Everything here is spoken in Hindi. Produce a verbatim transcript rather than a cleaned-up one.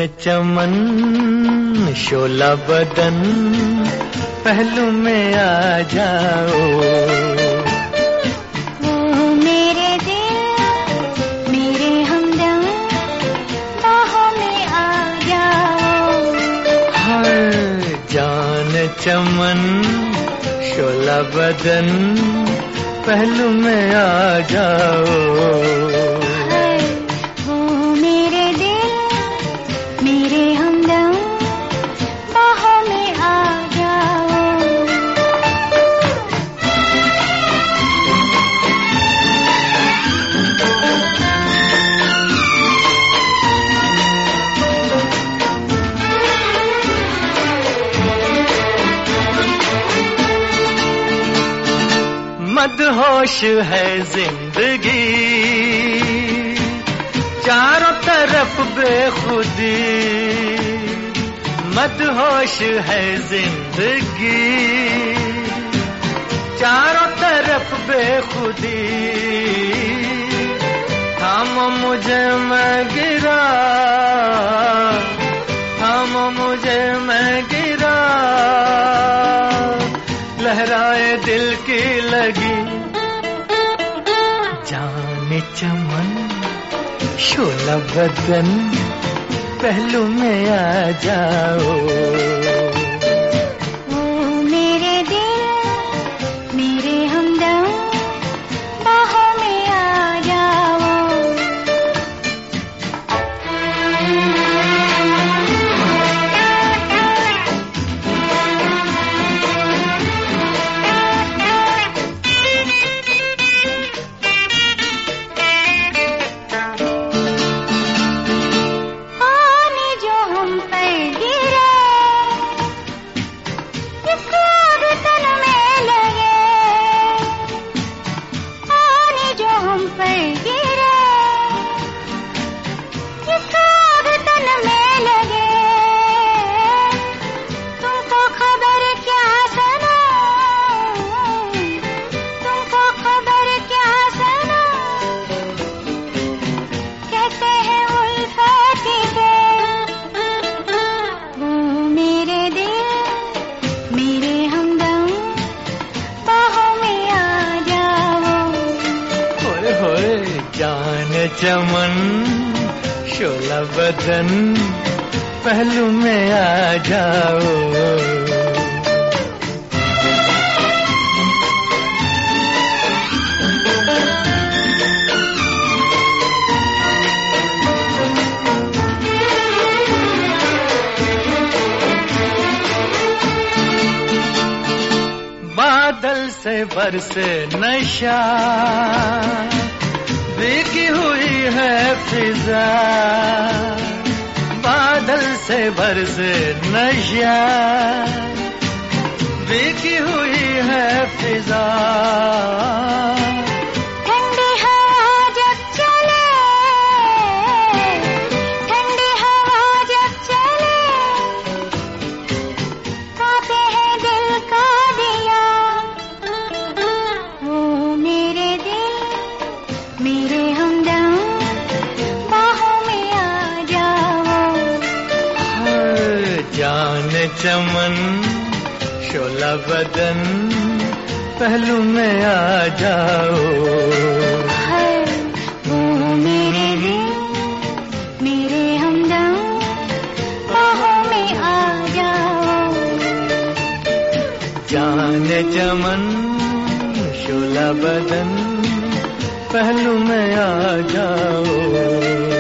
चमन शोला बदन पहलू में आ जाओ। ओ मेरे दिल मेरे हमदम बाहों में आ जाओ। हर जान चमन शोला बदन पहलू में आ जाओ। मदहोश है जिंदगी चारों तरफ बेखुदी, मदहोश है जिंदगी चारों तरफ बेखुदी। थामो मुझे मैं गिरा, थामो मुझे मैं गिरा, लहराए दिल की लगी। जाने चमन शोला बदन पहलू में आ जाओ। ओ मेरे दिल मेरे हमदम बाहों में आ जाओ। जान चमन शोला बदन पहलू में आ जाओ। बादल से बरसे नशा भीगी हुई है फिजा, बादल से बरसे नशा भीगी हुई है फिजा। ठंडी हवा जब चले, ठंडी हवा जब चले, कांपे हैं दिल का दिया। ओ मेरे दिल मेरे हमदम बाहों में आ जाओ। हर जान चमन शोला बदन पहलू में आ जाओ। हर वो मेरे दिल मेरे हमदम बाहों में आ जाओ। जान चमन शोला बदन पहलू में आ जाओ।